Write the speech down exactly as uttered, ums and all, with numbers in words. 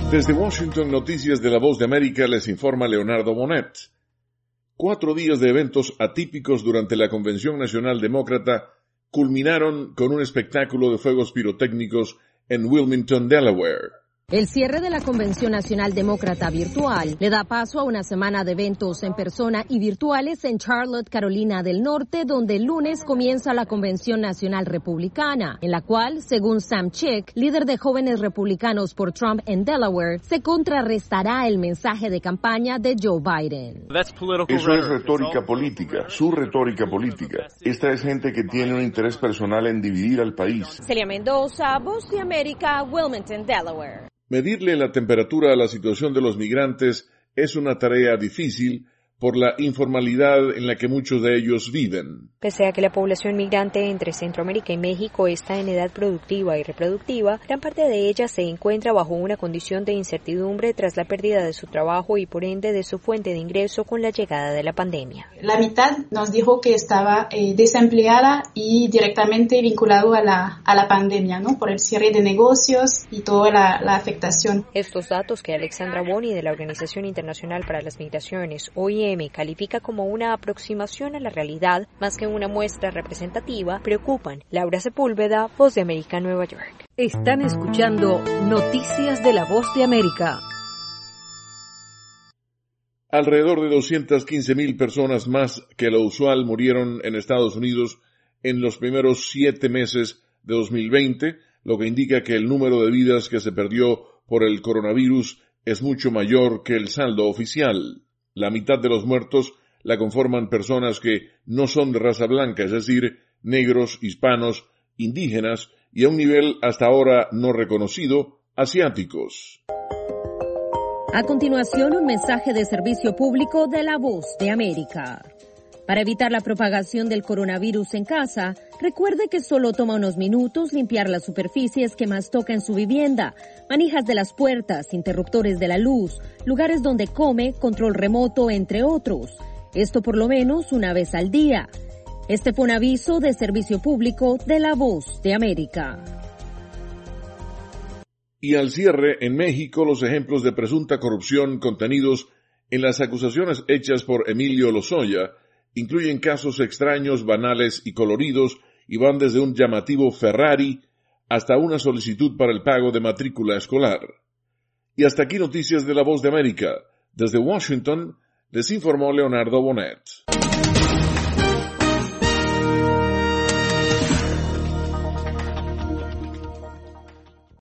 Desde Washington, Noticias de la Voz de América, les informa Leonardo Bonet. Cuatro días de eventos atípicos durante la Convención Nacional Demócrata culminaron con un espectáculo de fuegos pirotécnicos en Wilmington, Delaware. El cierre de la Convención Nacional Demócrata virtual le da paso a una semana de eventos en persona y virtuales en Charlotte, Carolina del Norte, donde el lunes comienza la Convención Nacional Republicana, en la cual, según Sam Chick, líder de jóvenes republicanos por Trump en Delaware, se contrarrestará el mensaje de campaña de Joe Biden. Eso es retórica política, su retórica política. Esta es gente que tiene un interés personal en dividir al país. Celia Mendoza, Voz de América, Wilmington, Delaware. Medirle la temperatura a la situación de los migrantes es una tarea difícil por la informalidad en la que muchos de ellos viven. Pese a que la población migrante entre Centroamérica y México está en edad productiva y reproductiva, gran parte de ella se encuentra bajo una condición de incertidumbre tras la pérdida de su trabajo y por ende de su fuente de ingreso con la llegada de la pandemia. La mitad nos dijo que estaba eh, desempleada y directamente vinculado a la, a la pandemia, ¿no? Por el cierre de negocios y toda la, la afectación. Estos datos que Alexandra Boni de la Organización Internacional para las Migraciones, O I M, califica como una aproximación a la realidad más que una muestra representativa, preocupan. Laura Sepúlveda, Voz de América, Nueva York. Están escuchando Noticias de la Voz de América. Alrededor de doscientas quince mil personas más que lo usual murieron en Estados Unidos en los primeros siete meses de dos mil veinte, lo que indica que el número de vidas que se perdió por el coronavirus es mucho mayor que el saldo oficial. La mitad de los muertos la conforman personas que no son de raza blanca, es decir, negros, hispanos, indígenas y a un nivel hasta ahora no reconocido, asiáticos. A continuación, un mensaje de servicio público de la Voz de América. Para evitar la propagación del coronavirus en casa, recuerde que solo toma unos minutos limpiar las superficies que más toca en su vivienda, manijas de las puertas, interruptores de la luz, lugares donde come, control remoto, entre otros. Esto por lo menos una vez al día. Este fue un aviso de servicio público de la Voz de América. Y al cierre, en México, los ejemplos de presunta corrupción contenidos en las acusaciones hechas por Emilio Lozoya incluyen casos extraños, banales y coloridos y van desde un llamativo Ferrari hasta una solicitud para el pago de matrícula escolar. Y hasta aquí Noticias de la Voz de América. Desde Washington, les informó Leonardo Bonet.